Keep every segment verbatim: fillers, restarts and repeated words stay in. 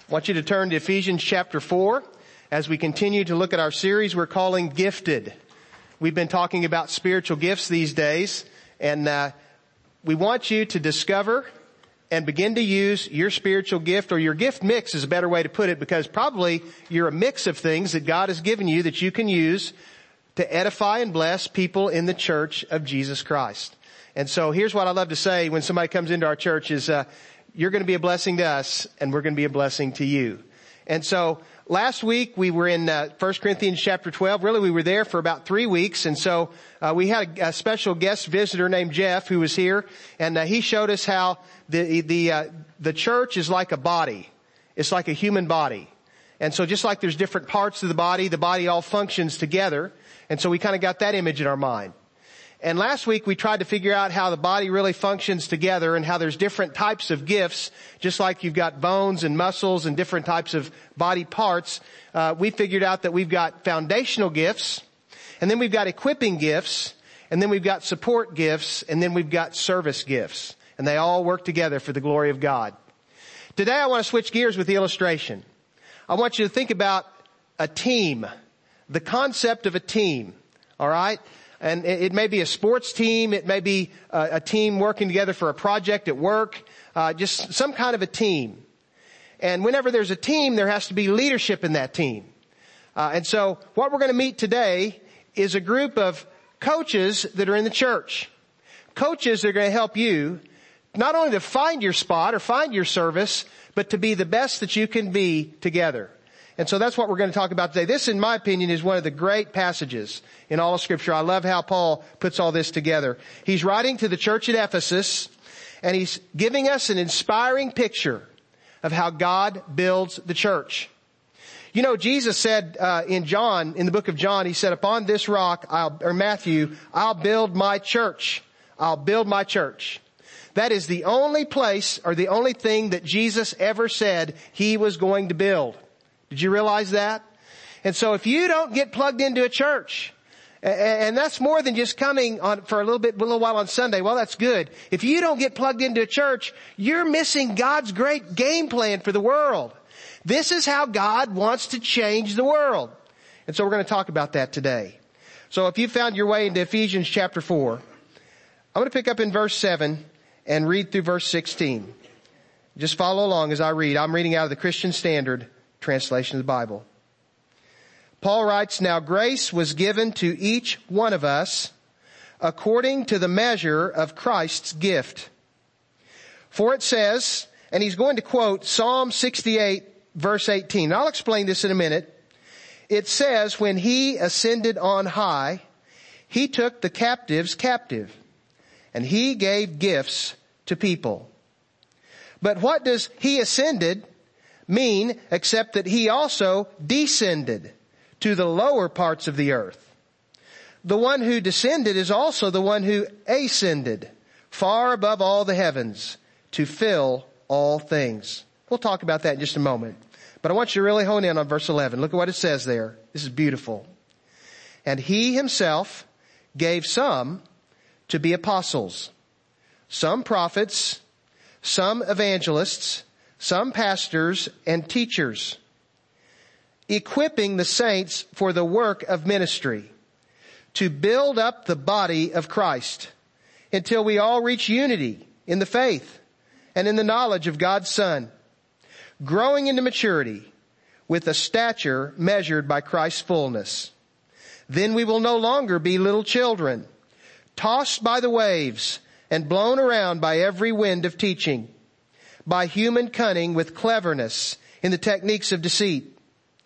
I want you to turn to Ephesians chapter four as we continue to look at our series we're calling Gifted. We've been talking about spiritual gifts these days, and uh, we want you to discover and begin to use your spiritual gift, or your gift mix is a better way to put it, because probably you're a mix of things that God has given you that you can use to edify and bless people in the church of Jesus Christ. And so here's what I love to say when somebody comes into our church is, uh, you're going to be a blessing to us, and we're going to be a blessing to you. And so last week we were in uh, First Corinthians chapter twelve. Really, we were there for about three weeks. And so uh, we had a, a special guest visitor named Jeff who was here, and uh, he showed us how the the uh, the church is like a body. It's like a human body. And so just like there's different parts of the body, the body all functions together. And so we kind of got that image in our mind. And last week we tried to figure out how the body really functions together and how there's different types of gifts. Just like you've got bones and muscles and different types of body parts, uh, we figured out that we've got foundational gifts, and then we've got equipping gifts, and then we've got support gifts, and then we've got service gifts. And they all work together for the glory of God. Today I want to switch gears with the illustration. I want you to think about a team, the concept of a team, all right? And it may be a sports team. It may be a, a team working together for a project at work, uh, just some kind of a team. And whenever there's a team, there has to be leadership in that team. Uh, and so what we're going to meet today is a group of coaches that are in the church. Coaches that are going to help you not only to find your spot or find your service, but to be the best that you can be together. And so that's what we're going to talk about today. This, in my opinion, is one of the great passages in all of Scripture. I love how Paul puts all this together. He's writing to the church at Ephesus, and he's giving us an inspiring picture of how God builds the church. You know, Jesus said uh, in John, in the book of John, he said, upon this rock, I'll, or Matthew, I'll build my church. I'll build my church. That is the only place or the only thing that Jesus ever said he was going to build. Did you realize that? And so if you don't get plugged into a church, and that's more than just coming on for a little bit, a little while on Sunday, well, that's good. If you don't get plugged into a church, you're missing God's great game plan for the world. This is how God wants to change the world. And so we're going to talk about that today. So if you found your way into Ephesians chapter four, I'm going to pick up in verse seven and read through verse sixteen. Just follow along as I read. I'm reading out of the Christian Standard translation of the Bible. Paul writes, now grace was given to each one of us according to the measure of Christ's gift. For it says, and he's going to quote Psalm sixty-eight verse eighteen. I'll explain this in a minute. It says, when he ascended on high, he took the captives captive, and he gave gifts to people. But what does he ascended mean except that he also descended to the lower parts of the earth? The one who descended is also the one who ascended far above all the heavens to fill all things. We'll talk about that in just a moment. But I want you to really hone in on verse eleven. Look at what it says there. This is beautiful. And he himself gave some to be apostles, some prophets, some evangelists, some pastors and teachers, equipping the saints for the work of ministry, to build up the body of Christ until we all reach unity in the faith and in the knowledge of God's Son, growing into maturity with a stature measured by Christ's fullness. Then we will no longer be little children, tossed by the waves and blown around by every wind of teaching, by human cunning with cleverness in the techniques of deceit.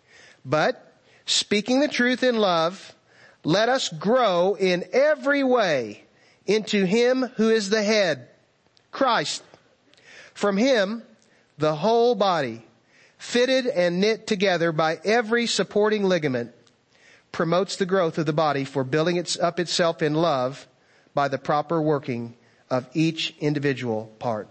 But, speaking the truth in love, let us grow in every way into him who is the head, Christ. From him, the whole body, fitted and knit together by every supporting ligament, promotes the growth of the body for building it up itself in love by the proper working of each individual part.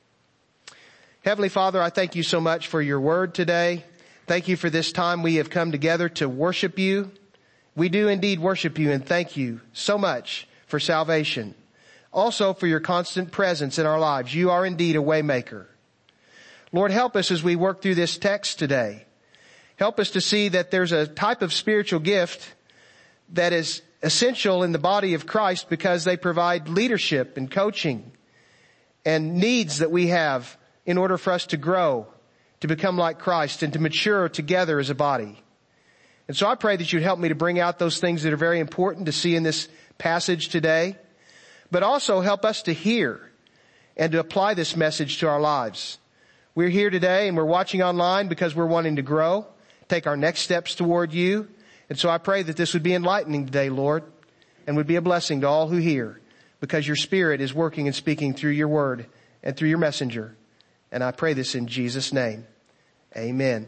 Heavenly Father, I thank you so much for your word today. Thank you for this time we have come together to worship you. We do indeed worship you, and thank you so much for salvation. Also for your constant presence in our lives. You are indeed a way maker. Lord, help us as we work through this text today. Help us to see that there's a type of spiritual gift that is essential in the body of Christ because they provide leadership and coaching and needs that we have in order for us to grow, to become like Christ, and to mature together as a body. And so I pray that you'd help me to bring out those things that are very important to see in this passage today, but also help us to hear and to apply this message to our lives. We're here today and we're watching online because we're wanting to grow, take our next steps toward you. And so I pray that this would be enlightening today, Lord, and would be a blessing to all who hear, because your Spirit is working and speaking through your word and through your messenger. And I pray this in Jesus' name. Amen.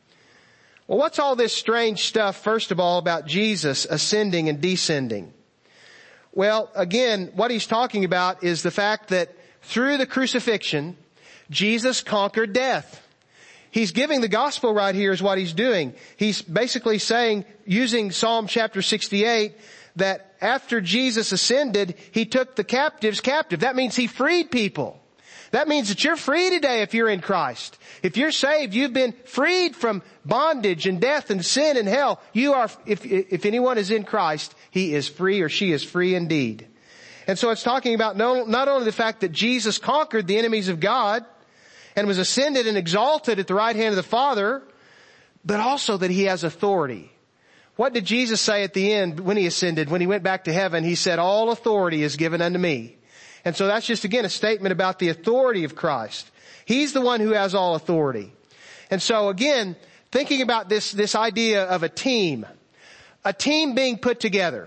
Well, what's all this strange stuff, first of all, about Jesus ascending and descending? Well, again, what he's talking about is the fact that through the crucifixion, Jesus conquered death. He's giving the gospel right here is what he's doing. He's basically saying, using Psalm chapter sixty-eight, that after Jesus ascended, he took the captives captive. That means he freed people. That means that you're free today if you're in Christ. If you're saved, you've been freed from bondage and death and sin and hell. You are, if, if anyone is in Christ, he is free or she is free indeed. And so it's talking about no, not only the fact that Jesus conquered the enemies of God and was ascended and exalted at the right hand of the Father, but also that he has authority. What did Jesus say at the end when he ascended? When he went back to heaven, he said, all authority is given unto me. And so that's just, again, a statement about the authority of Christ. He's the one who has all authority. And so, again, thinking about this, this idea of a team, a team being put together.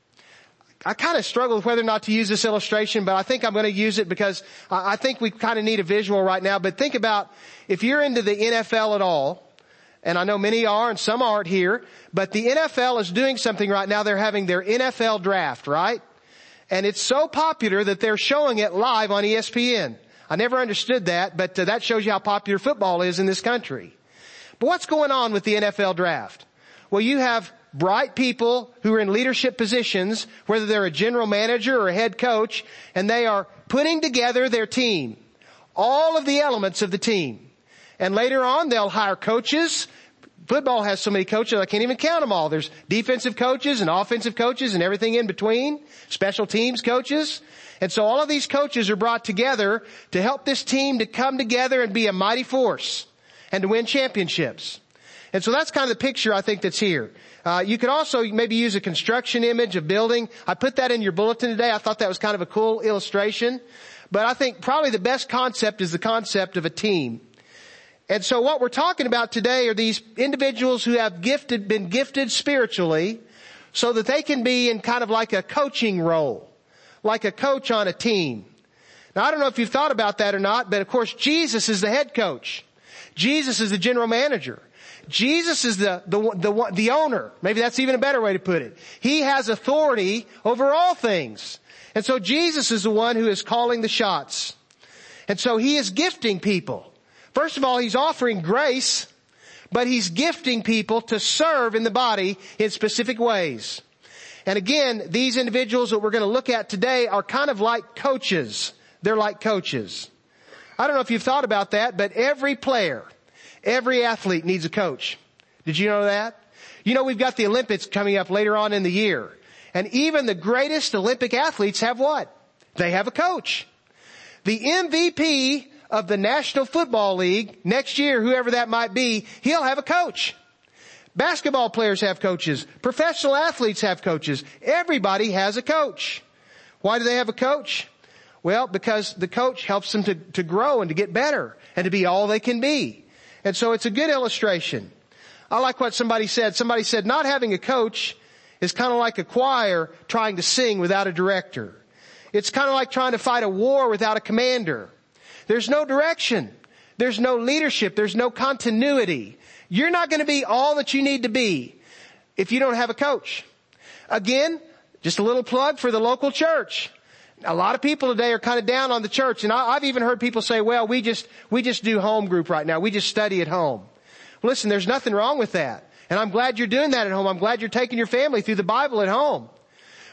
I kind of struggle with whether or not to use this illustration, but I think I'm going to use it because I think we kind of need a visual right now. But think about if you're into the N F L at all, and I know many are and some aren't here, but the N F L is doing something right now. They're having their N F L draft, right? And it's so popular that they're showing it live on E S P N. I never understood that, but uh, that shows you how popular football is in this country. But what's going on with the N F L draft? Well, you have bright people who are in leadership positions, whether they're a general manager or a head coach, and they are putting together their team, all of the elements of the team. And later on, they'll hire coaches. Football has so many coaches, I can't even count them all. There's defensive coaches and offensive coaches and everything in between, special teams coaches. And so all of these coaches are brought together to help this team to come together and be a mighty force and to win championships. And so that's kind of the picture I think that's here. Uh, you could also maybe use a construction image of building. I put that in your bulletin today. I thought that was kind of a cool illustration. But I think probably the best concept is the concept of a team. And so what we're talking about today are these individuals who have gifted, been gifted spiritually so that they can be in kind of like a coaching role, like a coach on a team. Now, I don't know if you've thought about that or not, but of course, Jesus is the head coach. Jesus is the general manager. Jesus is the, the, the, the owner. Maybe that's even a better way to put it. He has authority over all things. And so Jesus is the one who is calling the shots. And so he is gifting people. First of all, he's offering grace, but he's gifting people to serve in the body in specific ways. And again, these individuals that we're going to look at today are kind of like coaches. They're like coaches. I don't know if you've thought about that, but every player, every athlete needs a coach. Did you know that? You know, we've got the Olympics coming up later on in the year. And even the greatest Olympic athletes have what? They have a coach. The M V P of the National Football League next year, whoever that might be, he'll have a coach. Basketball players have coaches. Professional athletes have coaches. Everybody has a coach. Why do they have a coach? Well, because the coach helps them to, to grow and to get better and to be all they can be. And so it's a good illustration. I like what somebody said. Somebody said not having a coach is kind of like a choir trying to sing without a director. It's kind of like trying to fight a war without a commander. There's no direction. There's no leadership. There's no continuity. You're not going to be all that you need to be if you don't have a coach. Again, just a little plug for the local church. A lot of people today are kind of down on the church, and I, I've even heard people say, well, we just, we just do home group right now. We just study at home. Well, listen, there's nothing wrong with that. And I'm glad you're doing that at home. I'm glad you're taking your family through the Bible at home.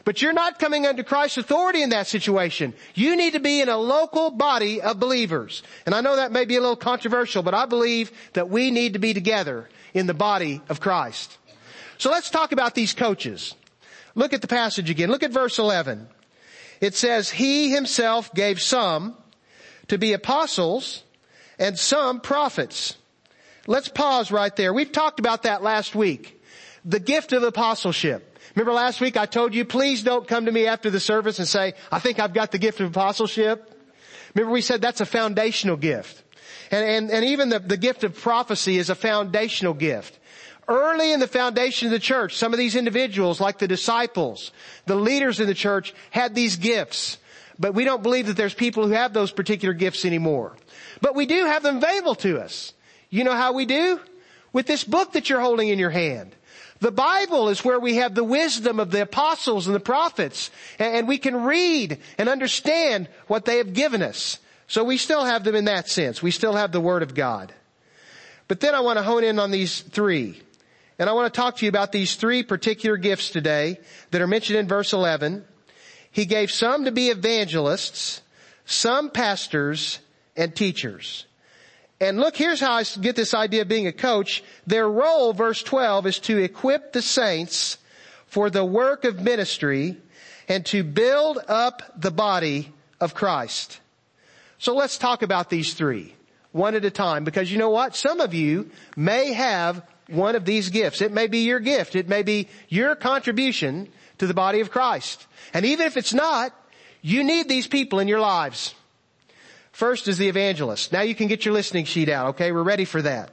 But you're not coming under Christ's authority in that situation. You need to be in a local body of believers. And I know that may be a little controversial, but I believe that we need to be together in the body of Christ. So let's talk about these coaches. Look at the passage again. Look at verse eleven. It says, He himself gave some to be apostles and some prophets. Let's pause right there. We've talked about that last week. The gift of apostleship. Remember last week I told you, please don't come to me after the service and say, I think I've got the gift of apostleship. Remember we said that's a foundational gift. And, and, and even the, the gift of prophecy is a foundational gift. Early in the foundation of the church, some of these individuals, like the disciples, the leaders in the church, had these gifts. But we don't believe that there's people who have those particular gifts anymore. But we do have them available to us. You know how we do? With this book that you're holding in your hand. The Bible is where we have the wisdom of the apostles and the prophets, and we can read and understand what they have given us. So we still have them in that sense. We still have the Word of God. But then I want to hone in on these three. And I want to talk to you about these three particular gifts today that are mentioned in verse eleven. He gave some to be evangelists, some pastors, and teachers. And look, here's how I get this idea of being a coach. Their role, verse twelve, is to equip the saints for the work of ministry and to build up the body of Christ. So let's talk about these three, one at a time, because you know what? Some of you may have one of these gifts. It may be your gift. It may be your contribution to the body of Christ. And even if it's not, you need these people in your lives. First is the evangelist. Now you can get your listening sheet out, okay? We're ready for that.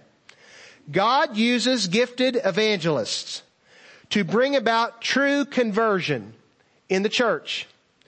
God uses gifted evangelists to bring about true conversion in the church.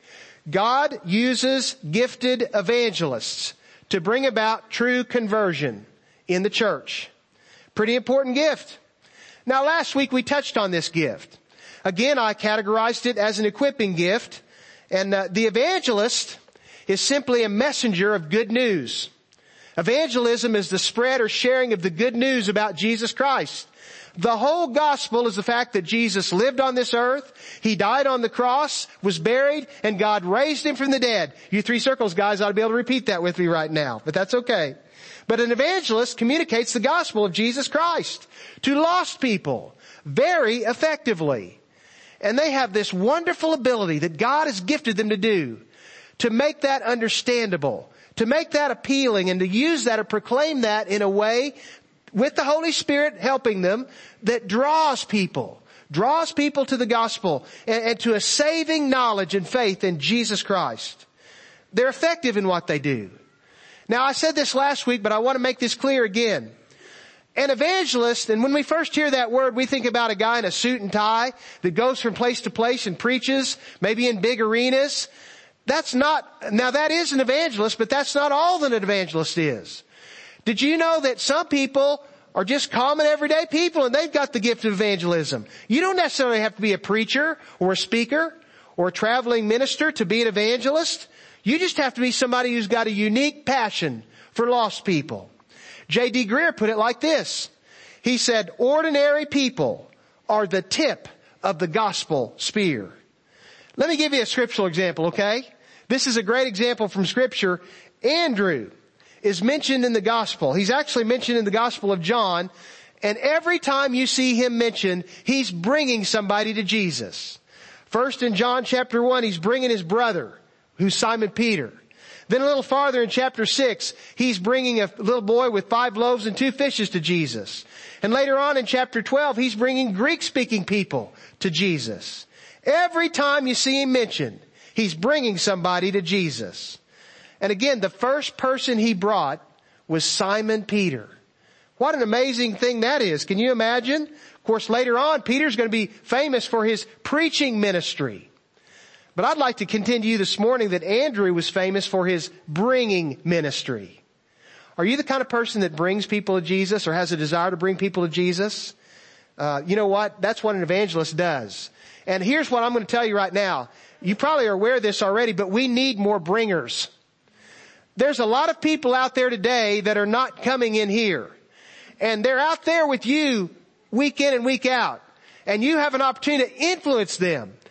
God uses gifted evangelists to bring about true conversion in the church. Pretty important gift. Now last week we touched on this gift. Again, I categorized it as an equipping gift. And uh, the evangelist is simply a messenger of good news. Evangelism is the spread or sharing of the good news about Jesus Christ. The whole gospel is the fact that Jesus lived on this earth, He died on the cross, was buried, and God raised Him from the dead. You three circles guys ought to be able to repeat that with me right now, but that's okay. But an evangelist communicates the gospel of Jesus Christ to lost people very effectively. And they have this wonderful ability that God has gifted them to do, to make that understandable, to make that appealing, and to use that or proclaim that in a way with the Holy Spirit helping them that draws people, draws people to the gospel and, and to a saving knowledge and faith in Jesus Christ. They're effective in what they do. Now I said this last week, but I want to make this clear again. An evangelist, and when we first hear that word, we think about a guy in a suit and tie that goes from place to place and preaches, maybe in big arenas. That's not, now that is an evangelist, but that's not all that an evangelist is. Did you know that some people are just common everyday people and they've got the gift of evangelism? You don't necessarily have to be a preacher or a speaker or a traveling minister to be an evangelist. You just have to be somebody who's got a unique passion for lost people. J D Greer put it like this. He said, ordinary people are the tip of the gospel spear. Let me give you a scriptural example, okay? This is a great example from Scripture. Andrew is mentioned in the gospel. He's actually mentioned in the Gospel of John. And every time you see him mentioned, he's bringing somebody to Jesus. First in John chapter one, he's bringing his brother, who's Simon Peter. Then a little farther in chapter six, he's bringing a little boy with five loaves and two fishes to Jesus. And later on in chapter twelve, he's bringing Greek-speaking people to Jesus. Every time you see him mentioned, he's bringing somebody to Jesus. And again, the first person he brought was Simon Peter. What an amazing thing that is. Can you imagine? Of course, later on, Peter's going to be famous for his preaching ministry. But I'd like to continue this morning that Andrew was famous for his bringing ministry. Are you the kind of person that brings people to Jesus or has a desire to bring people to Jesus? Uh, you know what? That's what an evangelist does. And here's what I'm going to tell you right now. You probably are aware of this already, but we need more bringers. There's a lot of people out there today that are not coming in here. And they're out there with you week in and week out. And you have an opportunity to influence them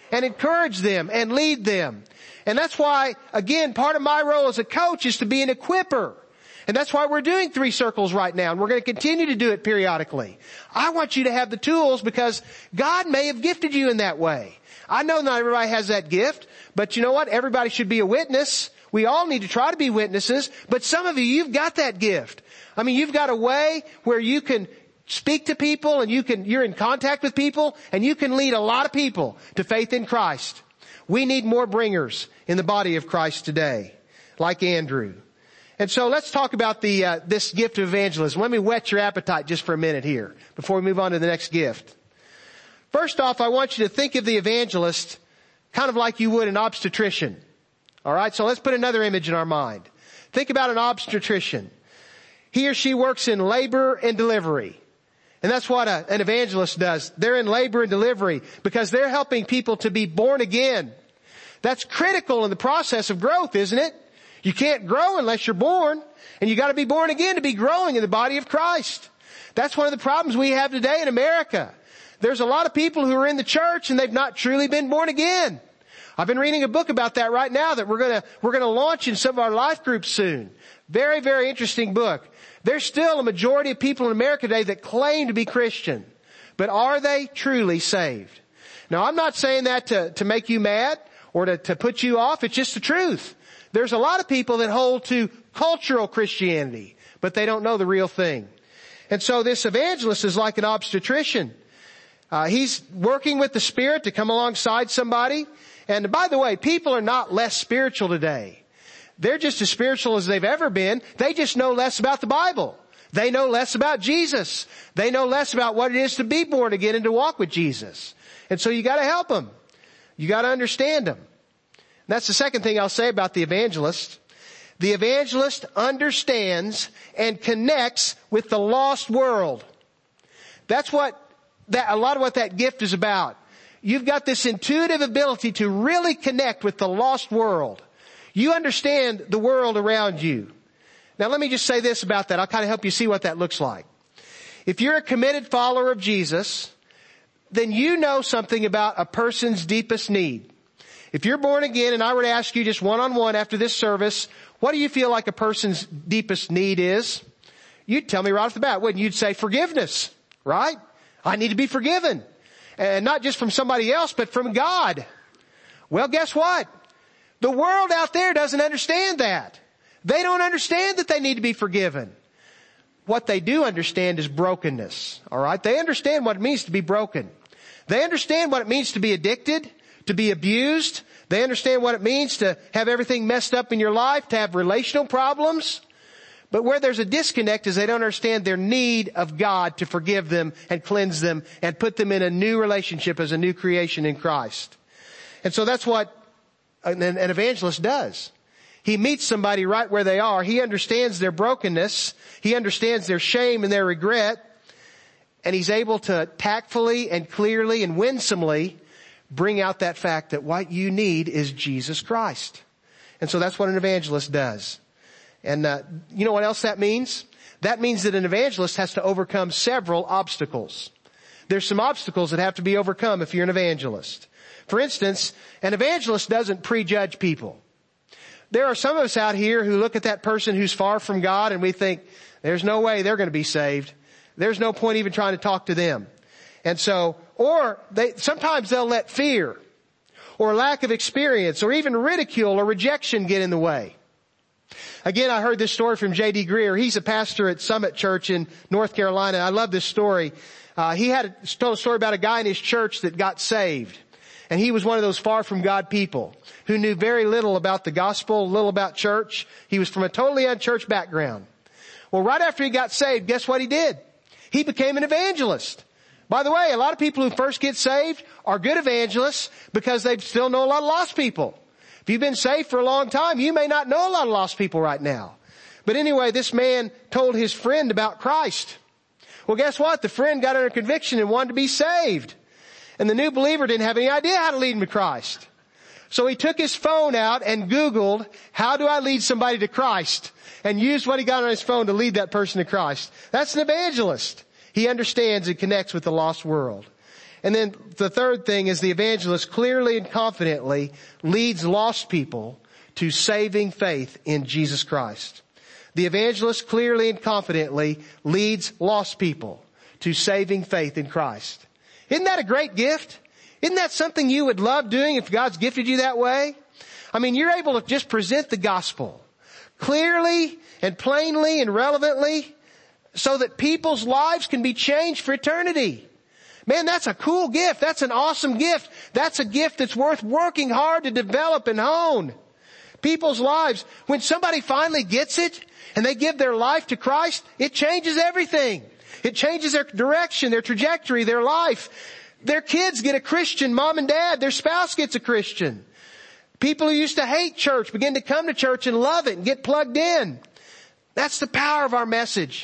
and encourage them and lead them. And that's why, again, part of my role as a coach is to be an equipper. And that's why we're doing three circles right now, and we're going to continue to do it periodically. I want you to have the tools because God may have gifted you in that way. I know not everybody has that gift, but you know what? Everybody should be a witness. We all need to try to be witnesses, but some of you, you've got that gift. I mean, you've got a way where you can speak to people and you can, you're in contact with people and you can lead a lot of people to faith in Christ. We need more bringers in the body of Christ today, like Andrew. And so let's talk about the, uh, this gift of evangelism. Let me whet your appetite just for a minute here before we move on to the next gift. First off, I want you to think of the evangelist kind of like you would an obstetrician. All right, so let's put another image in our mind. Think about an obstetrician. He or she works in labor and delivery. And that's what a, an evangelist does. They're in labor and delivery because they're helping people to be born again. That's critical in the process of growth, isn't it? You can't grow unless you're born. And you got to be born again to be growing in the body of Christ. That's one of the problems we have today in America. There's a lot of people who are in the church and they've not truly been born again. I've been reading a book about that right now that we're going to, we're going to launch in some of our life groups soon. Very, very interesting book. There's still a majority of people in America today that claim to be Christian. But are they truly saved? Now, I'm not saying that to, to make you mad or to, to put you off. It's just the truth. There's a lot of people that hold to cultural Christianity, but they don't know the real thing. And so this evangelist is like an obstetrician. Uh, he's working with the Spirit to come alongside somebody. And by the way, people are not less spiritual today. They're just as spiritual as they've ever been. They just know less about the Bible. They know less about Jesus. They know less about what it is to be born again and to walk with Jesus. And so you got to help them. You got to understand them. And that's the second thing I'll say about the evangelist. The evangelist understands and connects with the lost world. That's what that, a lot of what that gift is about. You've got this intuitive ability to really connect with the lost world. You understand the world around you. Now let me just say this about that. I'll kind of help you see what that looks like. If you're a committed follower of Jesus, then you know something about a person's deepest need. If you're born again and I were to ask you just one-on-one after this service, what do you feel like a person's deepest need is? You'd tell me right off the bat, wouldn't you? You'd say forgiveness, right? I need to be forgiven. And not just from somebody else, but from God. Well, guess what? The world out there doesn't understand that. They don't understand that they need to be forgiven. What they do understand is brokenness. All right? They understand what it means to be broken. They understand what it means to be addicted, to be abused. They understand what it means to have everything messed up in your life, to have relational problems. But where there's a disconnect is they don't understand their need of God to forgive them and cleanse them and put them in a new relationship as a new creation in Christ. And so that's what an, an evangelist does. He meets somebody right where they are. He understands their brokenness. He understands their shame and their regret. And he's able to tactfully and clearly and winsomely bring out that fact that what you need is Jesus Christ. And so that's what an evangelist does. And uh, you know what else that means? That means that an evangelist has to overcome several obstacles. There's some obstacles that have to be overcome if you're an evangelist. For instance, an evangelist doesn't prejudge people. There are some of us out here who look at that person who's far from God and we think, there's no way they're going to be saved. There's no point even trying to talk to them. And so, or they, sometimes they'll let fear or lack of experience or even ridicule or rejection get in the way. Again, I heard this story from J D Greer. He's a pastor at Summit Church in North Carolina. I love this story. Uh, he had a, told a story about a guy in his church that got saved. And he was one of those far from God people who knew very little about the gospel, little about church. He was from a totally unchurched background. Well, right after he got saved, guess what he did? He became an evangelist. By the way, a lot of people who first get saved are good evangelists because they still know a lot of lost people. If you've been saved for a long time, you may not know a lot of lost people right now. But anyway, this man told his friend about Christ. Well, guess what? The friend got under conviction and wanted to be saved. And the new believer didn't have any idea how to lead him to Christ. So he took his phone out and Googled, how do I lead somebody to Christ? And used what he got on his phone to lead that person to Christ. That's an evangelist. He understands and connects with the lost world. And then the third thing is the evangelist clearly and confidently leads lost people to saving faith in Jesus Christ. The evangelist clearly and confidently leads lost people to saving faith in Christ. Isn't that a great gift? Isn't that something you would love doing if God's gifted you that way? I mean, you're able to just present the gospel clearly and plainly and relevantly so that people's lives can be changed for eternity. Man, that's a cool gift. That's an awesome gift. That's a gift that's worth working hard to develop and hone. People's lives, when somebody finally gets it and they give their life to Christ, it changes everything. It changes their direction, their trajectory, their life. Their kids get a Christian, mom and dad. Their spouse gets a Christian. People who used to hate church begin to come to church and love it and get plugged in. That's the power of our message.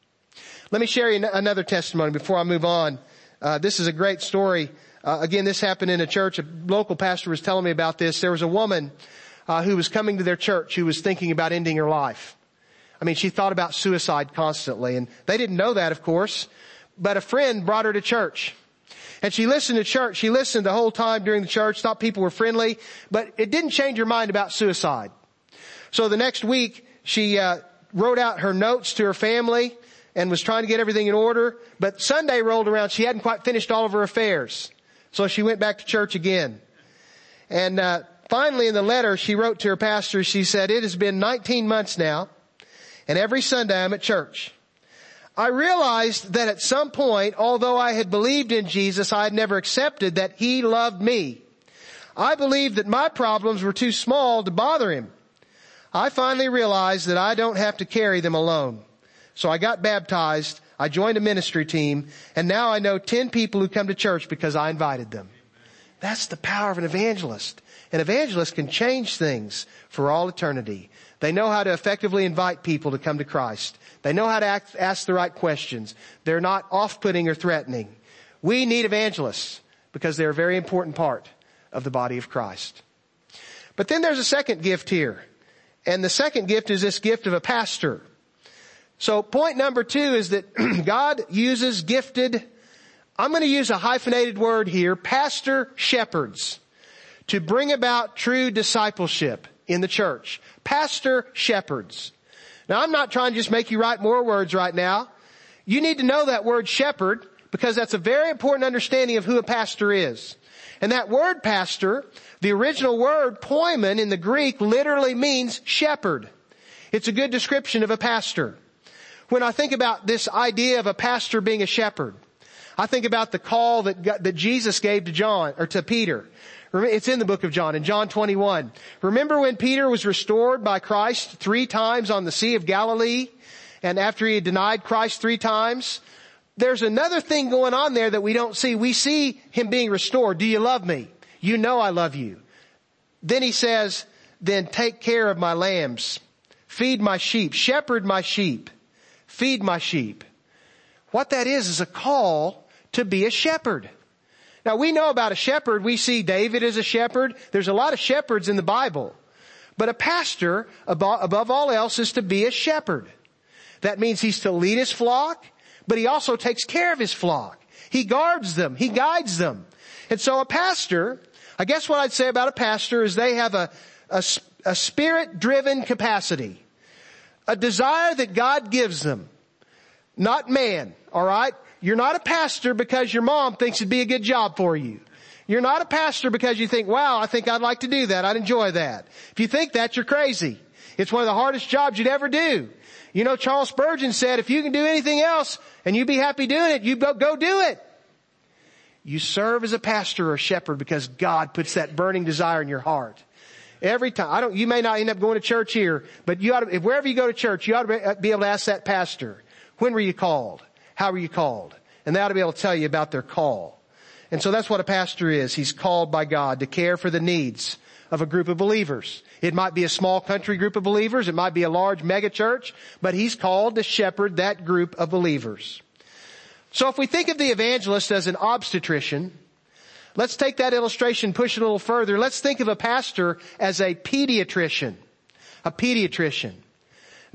Let me share you another testimony before I move on. Uh, this is a great story. Uh, again, this happened in a church. A local pastor was telling me about this. There was a woman uh, who was coming to their church who was thinking about ending her life. I mean, she thought about suicide constantly, and they didn't know that, of course. But a friend brought her to church. And she listened to church. She listened the whole time during the church, thought people were friendly, but it didn't change her mind about suicide. So the next week, she uh, wrote out her notes to her family and was trying to get everything in order. But Sunday rolled around. She hadn't quite finished all of her affairs. So she went back to church again. And uh, finally, in the letter she wrote to her pastor, she said, "It has been nineteen months now, and every Sunday I'm at church. I realized that at some point, although I had believed in Jesus, I had never accepted that He loved me. I believed that my problems were too small to bother Him. I finally realized that I don't have to carry them alone. So I got baptized, I joined a ministry team, and now I know ten people who come to church because I invited them." That's the power of an evangelist. An evangelist can change things for all eternity. They know how to effectively invite people to come to Christ. They know how to act, ask the right questions. They're not off-putting or threatening. We need evangelists because they're a very important part of the body of Christ. But then there's a second gift here. And the second gift is this gift of a pastor. So point number two is that God uses gifted, I'm going to use a hyphenated word here, pastor shepherds, to bring about true discipleship in the church. Pastor shepherds. Now, I'm not trying to just make you write more words right now. You need to know that word shepherd because that's a very important understanding of who a pastor is. And that word pastor, the original word poimen in the Greek, literally means shepherd. It's a good description of a pastor. When I think about this idea of a pastor being a shepherd, I think about the call that God, that Jesus gave to John or to Peter. It's in the book of John, in John twenty-one. Remember when Peter was restored by Christ three times on the Sea of Galilee? And after he had denied Christ three times? There's another thing going on there that we don't see. We see him being restored. Do you love me? You know I love you. Then he says, then take care of my lambs. Feed my sheep. Shepherd my sheep. Feed my sheep. What that is is a call to be a shepherd. Now we know about a shepherd. We see David as a shepherd. There's a lot of shepherds in the Bible. But a pastor, above all else, is to be a shepherd. That means he's to lead his flock, but he also takes care of his flock. He guards them. He guides them. And so a pastor, I guess what I'd say about a pastor is they have a, a, a spirit-driven capacity. A desire that God gives them. Not man, all right? You're not a pastor because your mom thinks it'd be a good job for you. You're not a pastor because you think, wow, I think I'd like to do that. I'd enjoy that. If you think that, you're crazy. It's one of the hardest jobs you'd ever do. You know, Charles Spurgeon said, if you can do anything else and you be happy doing it, you go, go do it. You serve as a pastor or a shepherd because God puts that burning desire in your heart. Every time, I don't, you may not end up going to church here, but you ought to, if wherever you go to church, you ought to be able to ask that pastor, when were you called? How were you called? And they ought to be able to tell you about their call. And so that's what a pastor is. He's called by God to care for the needs of a group of believers. It might be a small country group of believers. It might be a large mega church, but he's called to shepherd that group of believers. So if we think of the evangelist as an obstetrician, let's take that illustration, push it a little further. Let's think of a pastor as a pediatrician. A pediatrician. Now,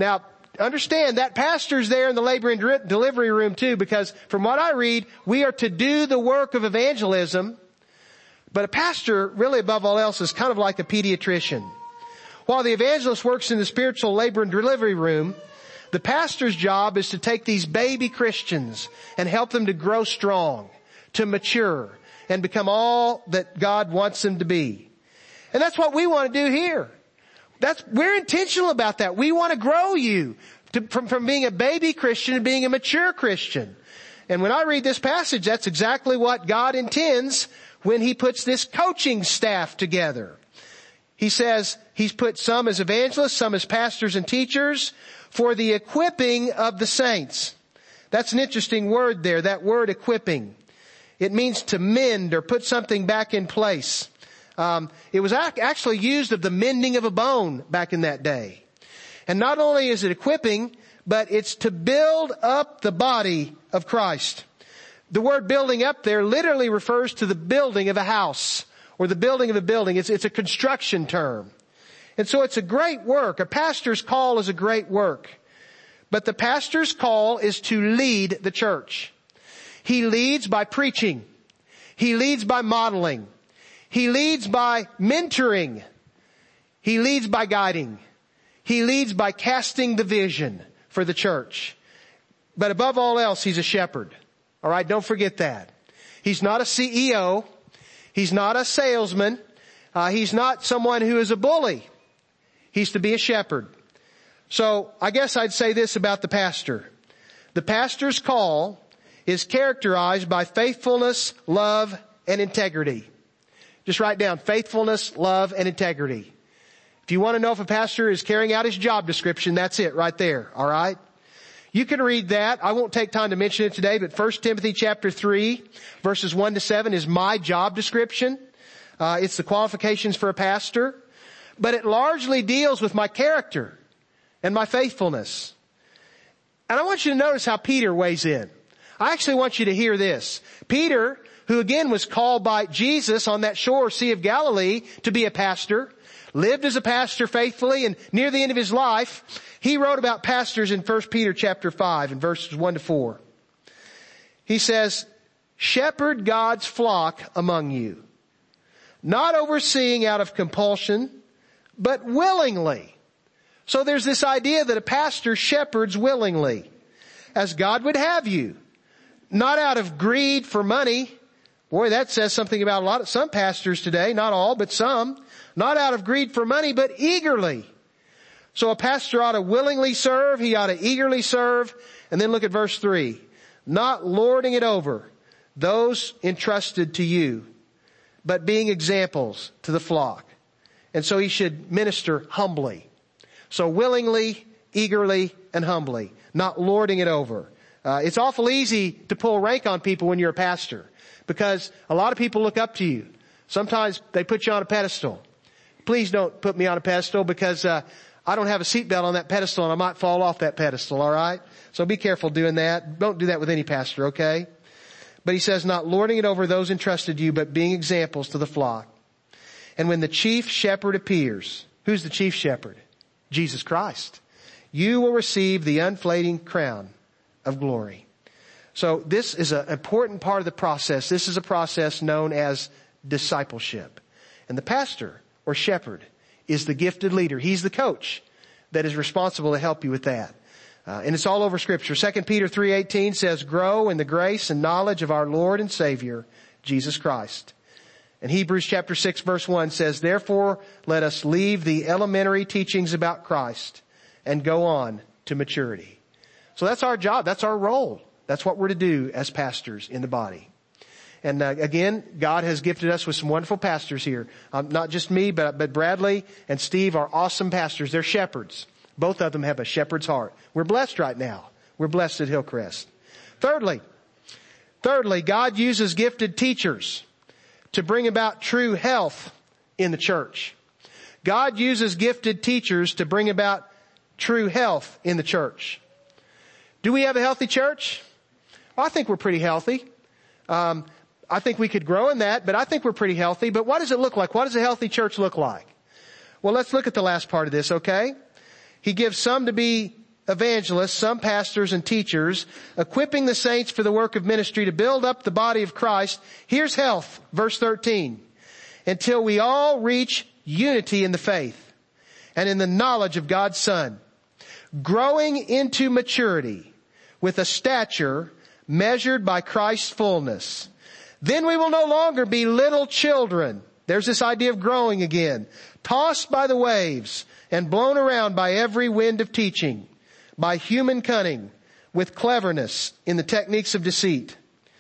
understand that pastor's there in the labor and de- delivery room too, because from what I read, we are to do the work of evangelism. But a pastor, really above all else, is kind of like a pediatrician. While the evangelist works in the spiritual labor and delivery room, the pastor's job is to take these baby Christians and help them to grow strong, to mature, and become all that God wants them to be. And that's what we want to do here. That's, we're intentional about that. We want to grow you to, from, from being a baby Christian to being a mature Christian. And when I read this passage, that's exactly what God intends when He puts this coaching staff together. He says He's put some as evangelists, some as pastors and teachers for the equipping of the saints. That's an interesting word there, that word equipping. It means to mend or put something back in place. Um, it was ac- actually used of the mending of a bone back in that day. And not only is it equipping, but it's to build up the body of Christ. The word building up there literally refers to the building of a house or the building of a building. It's, it's a construction term. And so it's a great work. A pastor's call is a great work. But the pastor's call is to lead the church. He leads by preaching. He leads by modeling. He leads by mentoring. He leads by guiding. He leads by casting the vision for the church. But above all else, he's a shepherd. All right, don't forget that. He's not a C E O. He's not a salesman. Uh, he's not someone who is a bully. He's to be a shepherd. So I guess I'd say this about the pastor. The pastor's call is characterized by faithfulness, love, and integrity. Just write down faithfulness, love, and integrity. If you want to know if a pastor is carrying out his job description, that's it right there. All right. You can read that. I won't take time to mention it today, but First Timothy chapter three, verses one to seven is my job description. Uh, it's the qualifications for a pastor, but it largely deals with my character and my faithfulness. And I want you to notice how Peter weighs in. I actually want you to hear this. Peter, who again was called by Jesus on that shore, Sea of Galilee, to be a pastor, lived as a pastor faithfully, and near the end of his life, he wrote about pastors in First Peter chapter five and verses one to four. He says, shepherd God's flock among you, not overseeing out of compulsion, but willingly. So there's this idea that a pastor shepherds willingly, as God would have you, not out of greed for money. Boy, that says something about a lot of some pastors today, not all, but some. Not out of greed for money, but eagerly. So a pastor ought to willingly serve. He ought to eagerly serve. And then look at verse three. Not lording it over those entrusted to you, but being examples to the flock. And so he should minister humbly. So willingly, eagerly, and humbly. Not lording it over. Uh, it's awful easy to pull rank on people when you're a pastor, because a lot of people look up to you. Sometimes they put you on a pedestal. Please don't put me on a pedestal, because uh, I don't have a seatbelt on that pedestal and I might fall off that pedestal, all right? So be careful doing that. Don't do that with any pastor, okay? But he says, not lording it over those entrusted to you, but being examples to the flock. And when the chief shepherd appears, who's the chief shepherd? Jesus Christ. You will receive the unfading crown of glory. So this is an important part of the process. This is a process known as discipleship. And the pastor or shepherd is the gifted leader. He's the coach that is responsible to help you with that. Uh, and it's all over Scripture. Second Peter three eighteen says, grow in the grace and knowledge of our Lord and Savior, Jesus Christ. And Hebrews chapter six verse one says, therefore let us leave the elementary teachings about Christ and go on to maturity. So that's our job. That's our role. That's what we're to do as pastors in the body. And uh, again, God has gifted us with some wonderful pastors here. Um, not just me, but, but Bradley and Steve are awesome pastors. They're shepherds. Both of them have a shepherd's heart. We're blessed right now. We're blessed at Hillcrest. Thirdly, thirdly, God uses gifted teachers to bring about true health in the church. God uses gifted teachers to bring about true health in the church. Do we have a healthy church? Well, I think we're pretty healthy. Um, I think we could grow in that, but I think we're pretty healthy. But what does it look like? What does a healthy church look like? Well, let's look at the last part of this, okay? He gives some to be evangelists, some pastors and teachers, equipping the saints for the work of ministry to build up the body of Christ. Here's health, verse thirteen. Until we all reach unity in the faith and in the knowledge of God's Son, growing into maturity with a stature measured by Christ's fullness. Then we will no longer be little children. There's this idea of growing again. Tossed by the waves and blown around by every wind of teaching, by human cunning, with cleverness in the techniques of deceit.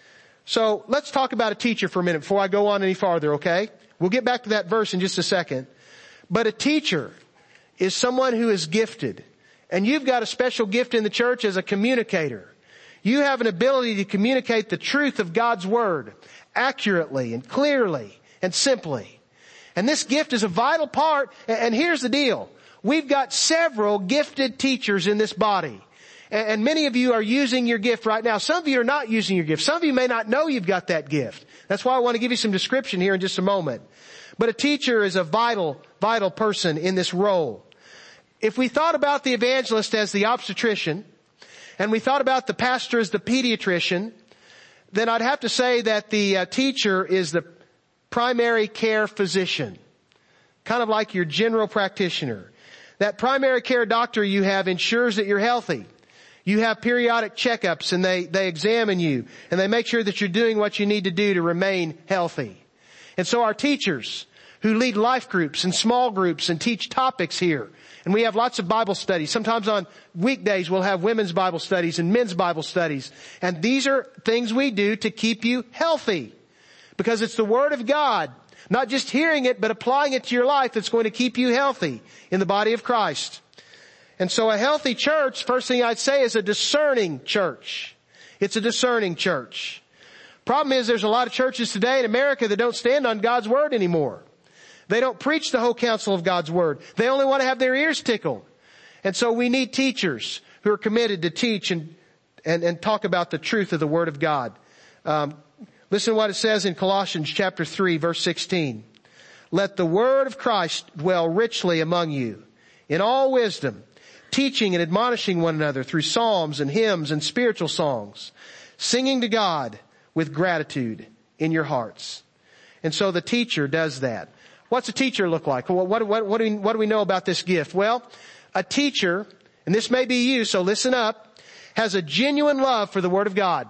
So let's talk about a teacher for a minute before I go on any farther, okay? We'll get back to that verse in just a second. But a teacher is someone who is gifted. And you've got a special gift in the church as a communicator. You have an ability to communicate the truth of God's Word accurately and clearly and simply. And this gift is a vital part. And here's the deal. We've got several gifted teachers in this body. And many of you are using your gift right now. Some of you are not using your gift. Some of you may not know you've got that gift. That's why I want to give you some description here in just a moment. But a teacher is a vital, vital person in this role. If we thought about the evangelist as the obstetrician, and we thought about the pastor as the pediatrician, then I'd have to say that the uh, teacher is the primary care physician. Kind of like your general practitioner. That primary care doctor you have ensures that you're healthy. You have periodic checkups and they, they examine you and they make sure that you're doing what you need to do to remain healthy. And so our teachers who lead life groups and small groups and teach topics here. And we have lots of Bible studies. Sometimes on weekdays we'll have women's Bible studies and men's Bible studies. And these are things we do to keep you healthy. Because it's the Word of God, not just hearing it, but applying it to your life that's going to keep you healthy in the body of Christ. And so a healthy church, first thing I'd say, is a discerning church. It's a discerning church. Problem is there's a lot of churches today in America that don't stand on God's Word anymore. They don't preach the whole counsel of God's Word. They only want to have their ears tickled. And so we need teachers who are committed to teach and, and, and talk about the truth of the Word of God. Um, listen to what it says in Colossians chapter three, verse sixteen. Let the Word of Christ dwell richly among you in all wisdom, teaching and admonishing one another through psalms and hymns and spiritual songs, singing to God with gratitude in your hearts. And so the teacher does that. What's a teacher look like? What, what, what, what, do we, what do we know about this gift? Well, a teacher, and this may be you, so listen up, has a genuine love for the Word of God.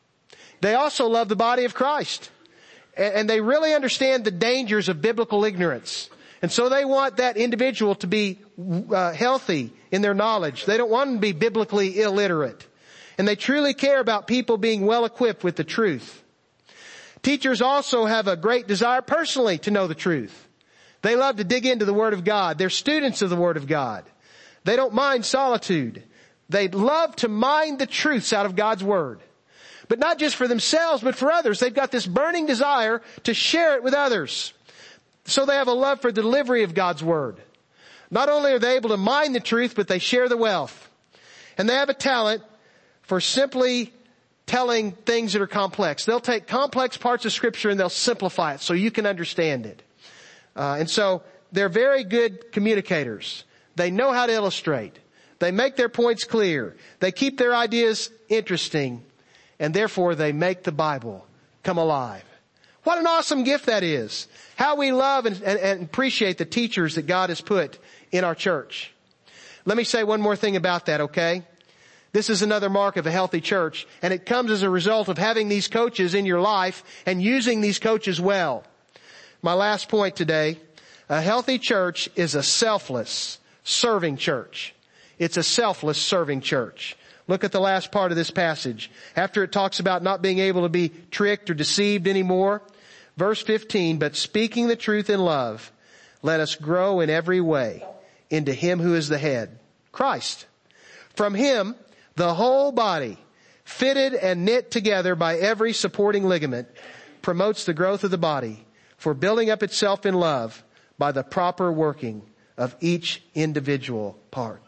They also love the body of Christ. And, and they really understand the dangers of biblical ignorance. And so they want that individual to be uh, healthy in their knowledge. They don't want them to be biblically illiterate. And they truly care about people being well equipped with the truth. Teachers also have a great desire personally to know the truth. They love to dig into the Word of God. They're students of the Word of God. They don't mind solitude. They love to mine the truths out of God's Word. But not just for themselves, but for others. They've got this burning desire to share it with others. So they have a love for the delivery of God's Word. Not only are they able to mine the truth, but they share the wealth. And they have a talent for simply telling things that are complex. They'll take complex parts of Scripture and they'll simplify it so you can understand it. Uh, and so they're very good communicators. They know how to illustrate. They make their points clear. They keep their ideas interesting. And therefore they make the Bible come alive. What an awesome gift that is. How we love and, and, and appreciate the teachers that God has put in our church. Let me say one more thing about that, okay? This is another mark of a healthy church, and it comes as a result of having these coaches in your life and using these coaches well. My last point today, a healthy church is a selfless, serving church. It's a selfless, serving church. Look at the last part of this passage. After it talks about not being able to be tricked or deceived anymore, verse fifteen, but speaking the truth in love, let us grow in every way into Him who is the head, Christ. From Him, the whole body, fitted and knit together by every supporting ligament, promotes the growth of the body for building up itself in love by the proper working of each individual part.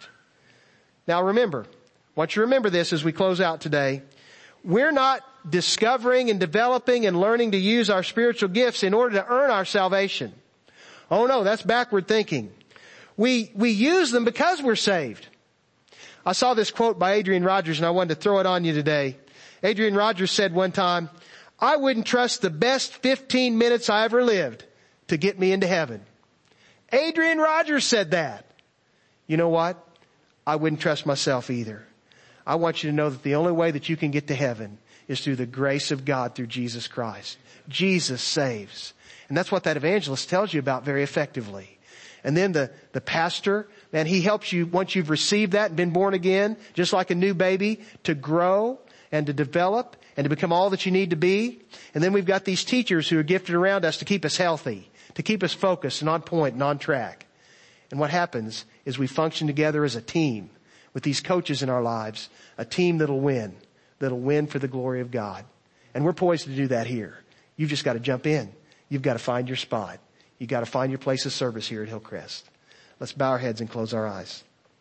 Now remember, I want you to remember this as we close out today. We're not discovering and developing and learning to use our spiritual gifts in order to earn our salvation. Oh no, that's backward thinking. We, we use them because we're saved. I saw this quote by Adrian Rogers and I wanted to throw it on you today. Adrian Rogers said one time, I wouldn't trust the best fifteen minutes I ever lived to get me into heaven. Adrian Rogers said that. You know what? I wouldn't trust myself either. I want you to know that the only way that you can get to heaven is through the grace of God through Jesus Christ. Jesus saves. And that's what that evangelist tells you about very effectively. And then the, the pastor, man, he helps you once you've received that and been born again, just like a new baby, to grow and to develop and to become all that you need to be. And then we've got these teachers who are gifted around us to keep us healthy, to keep us focused and on point and on track. And what happens is we function together as a team with these coaches in our lives, a team that'll win, that'll win for the glory of God. And we're poised to do that here. You've just got to jump in. You've got to find your spot. You've got to find your place of service here at Hillcrest. Let's bow our heads and close our eyes.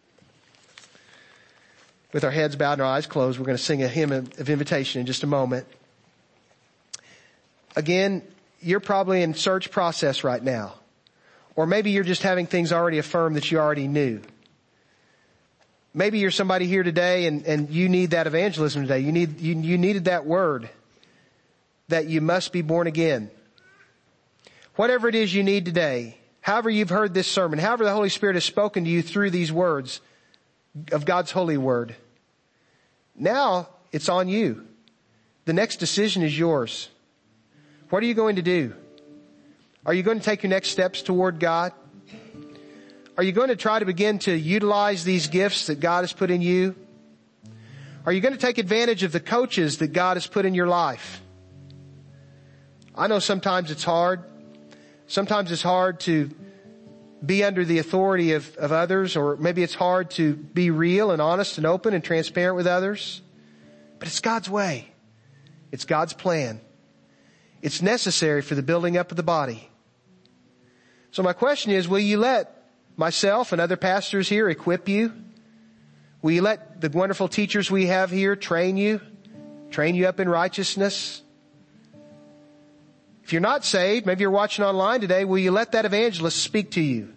With our heads bowed and our eyes closed, we're going to sing a hymn of invitation in just a moment. Again, you're probably in search process right now. Or maybe you're just having things already affirmed that you already knew. Maybe you're somebody here today and, and you need that evangelism today. You need, you, you needed that word that you must be born again. Whatever it is you need today, however you've heard this sermon, however the Holy Spirit has spoken to you through these words of God's holy word, now it's on you. The next decision is yours. What are you going to do? Are you going to take your next steps toward God? Are you going to try to begin to utilize these gifts that God has put in you? Are you going to take advantage of the coaches that God has put in your life? I know sometimes it's hard. Sometimes it's hard to be under the authority of, of others, or maybe it's hard to be real and honest and open and transparent with others. But it's God's way. It's God's plan. It's necessary for the building up of the body. So my question is, will you let myself and other pastors here equip you? Will you let the wonderful teachers we have here train you, train you up in righteousness? If you're not saved, maybe you're watching online today, will you let that evangelist speak to you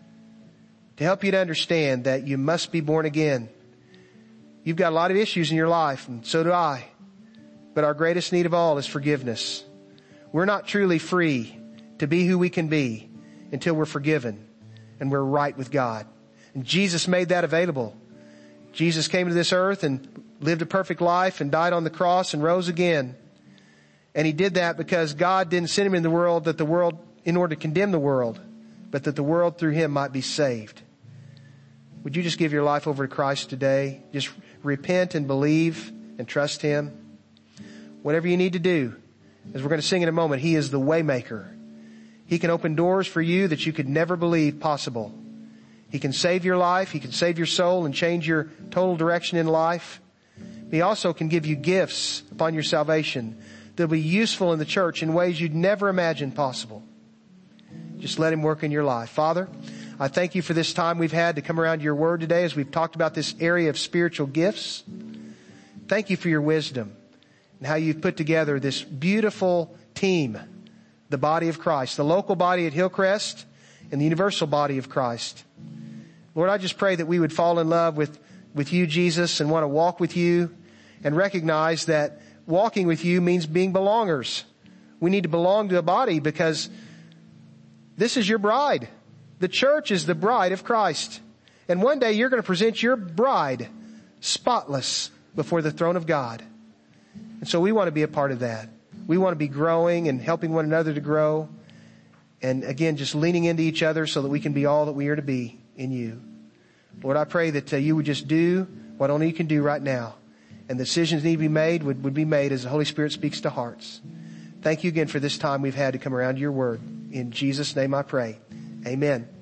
to help you to understand that you must be born again? You've got a lot of issues in your life, and so do I. But our greatest need of all is forgiveness. We're not truly free to be who we can be until we're forgiven and we're right with God. And Jesus made that available. Jesus came to this earth and lived a perfect life and died on the cross and rose again. And he did that because God didn't send him in the world that the world in order to condemn the world, but that the world through him might be saved. Would you just give your life over to Christ today? Just repent and believe and trust him. Whatever you need to do, as we're going to sing in a moment, he is the way maker. He can open doors for you that you could never believe possible. He can save your life. He can save your soul and change your total direction in life. He also can give you gifts upon your salvation that'll be useful in the church in ways you'd never imagined possible. Just let him work in your life. Father, I thank you for this time we've had to come around your word today as we've talked about this area of spiritual gifts. Thank you for your wisdom and how you've put together this beautiful team, the body of Christ, the local body at Hillcrest and the universal body of Christ. Lord, I just pray that we would fall in love with, with you, Jesus, and want to walk with you and recognize that walking with you means being belongers. We need to belong to a body because this is your bride. The church is the bride of Christ. And one day you're going to present your bride spotless before the throne of God. And so we want to be a part of that. We want to be growing and helping one another to grow. And again, just leaning into each other so that we can be all that we are to be in you. Lord, I pray that uh, you would just do what only you can do right now. And the decisions need to be made would, would be made as the Holy Spirit speaks to hearts. Thank you again for this time we've had to come around your word. In Jesus' name I pray. Amen.